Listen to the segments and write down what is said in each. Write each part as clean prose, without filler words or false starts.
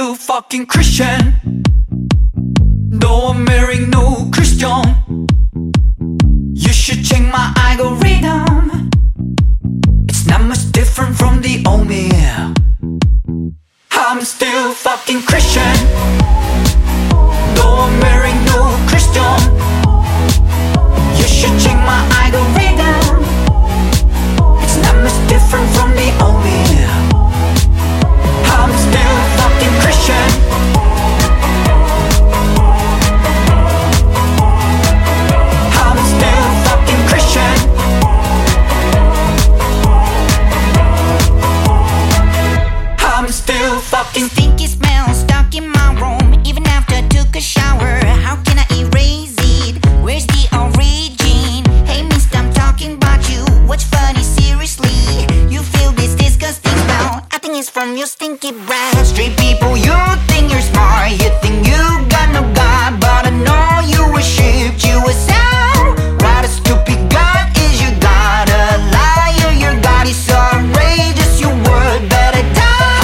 still fucking Christian, though I'm marrying no Christian. You should check my algorithm. It's not much different from the old me. I'm still fucking Christian, though I'm marrying no Christian. You should check my algorithm. It's not much different from the old me. I'm still fucking Christian. I'm still fucking Christian. I'm still fucking. Stinky smell stuck in my room even after I took a shower. How can I erase it? Where's the origin? Hey mister, I'm talking about you. What's funny, seriously? You feel this disgusting smell? I think it's from your stinky breath. Street people, you think you're smart. You think you got no God, but I know you were shipped. You were sound. Right, a stupid God is your God. A liar, your God is so outrageous. You would better die.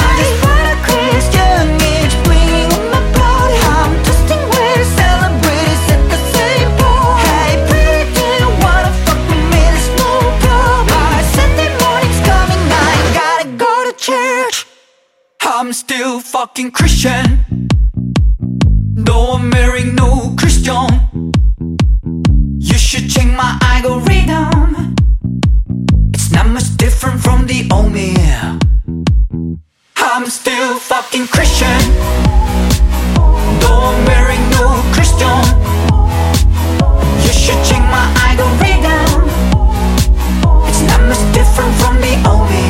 I'm still fucking Christian, though I'm marrying no Christian. You should check my algorithm. It's not much different from the old me. I'm still fucking Christian, though I'm marrying no Christian. You should check my algorithm. It's not much different from the old me.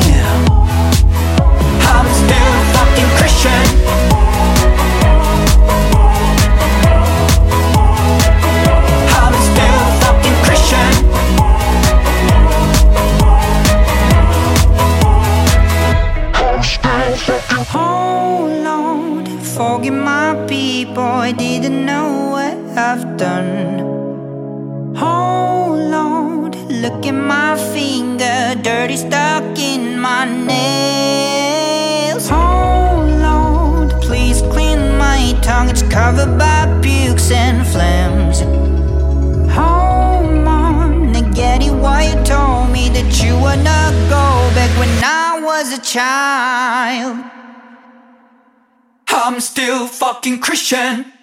I'm still fucking Christian. I'm still fucking Christian. I'm still fucking. Oh Lord, forgive my people, I didn't know what I've done. Oh Lord, look at my finger, dirty stuck in my nails. Oh Lord, please clean my tongue, it's covered by pukes and phlegms. Oh Mom, I get it why you told me that you would not go back when I was a child. I'm still fucking Christian.